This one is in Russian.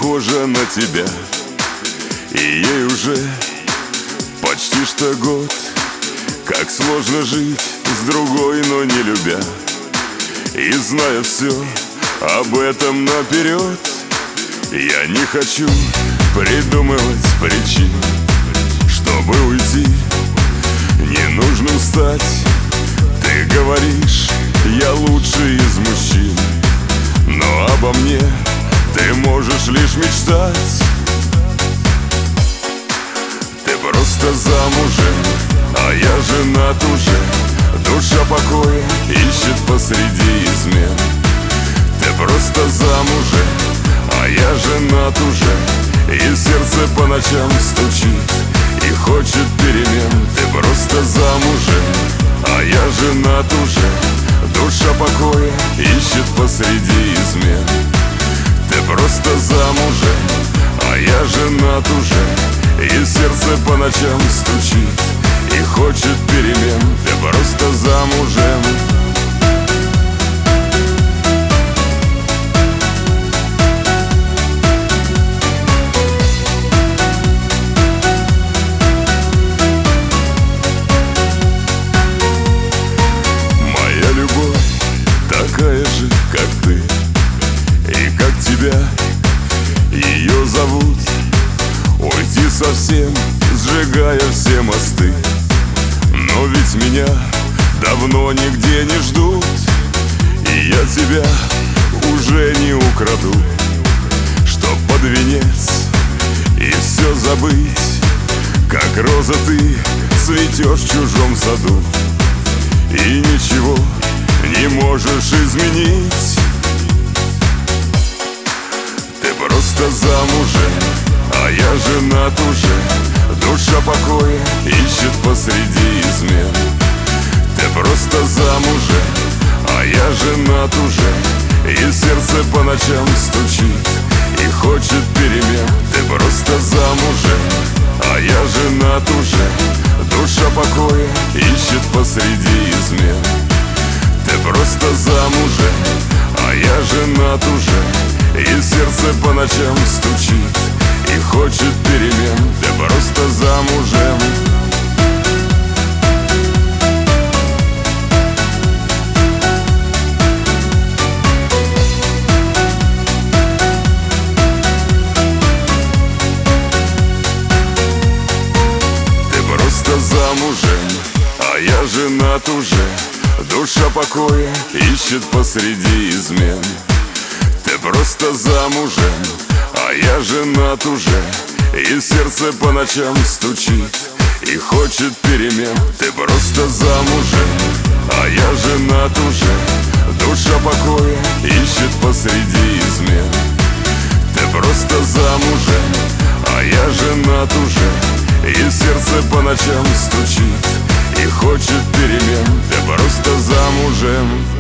похожа на тебя, и ей уже почти что год. Как сложно жить с другой, но не любя, и зная все об этом наперед. Я не хочу придумывать причин, чтобы уйти. Не нужно устать. Ты говоришь, я лучший из мужчин, но обо мне ты можешь лишь мечтать. Ты просто замужем, а я женат уже. Душа покоя ищет посреди измен. Ты просто замужем, а я женат уже. И сердце по ночам стучит и хочет перемен. Ты просто замужем, а я женат уже. Душа покоя ищет посреди измен. Ты просто замужем, а я женат уже. И сердце по ночам стучит и хочет перемен. Ты просто замужем. Моя любовь такая же, как ты и как тебя. Ее зовут уйти совсем, сжигая все мосты. Но ведь меня давно нигде не ждут, и я тебя уже не украду. Чтоб под венец и все забыть, как роза ты цветешь в чужом саду, и ничего не можешь изменить. Ты просто замужем, а я женат уже. Душа покоя ищет посреди измен. Ты просто замужем, а я женат уже. И сердце по ночам стучит и хочет перемен. Ты просто замужем, а я женат уже. Душа покоя ищет посреди измен. Ты просто замужем, а я женат уже. И сердце по ночам стучит и хочет перемен. Ты просто замужем. Ты просто замужем, а я женат уже. Душа покоя ищет посреди измен. Ты просто замужем, а я женат уже. И сердце по ночам стучит и хочет перемен. Ты просто замужем, а я женат уже. Душа покоя ищет посреди измен. Ты просто замужем, а я женат уже. И сердце по ночам стучит и хочет перемен. Ты просто замужем.